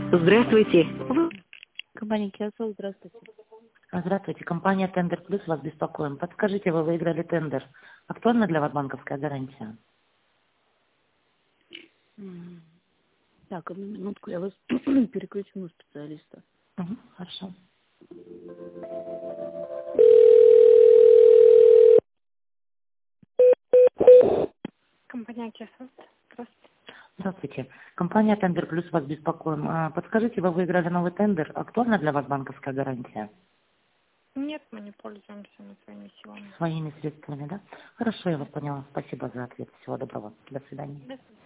Здравствуйте. Компания Киосол, здравствуйте. Здравствуйте. Компания Тендер Плюс вас беспокоим. Подскажите, вы выиграли тендер. Актуальна для вас банковская гарантия? Так, одну минутку, я вас переключу на специалиста. Угу, хорошо. Компания Киосол. Здравствуйте. Здравствуйте. Компания Тендер Плюс вас беспокоим. Подскажите, вы выиграли новый тендер. Актуальна для вас банковская гарантия? Нет, мы не пользуемся своими силами. Своими средствами, да? Хорошо, я вас поняла. Спасибо за ответ. Всего доброго. До свидания. До свидания.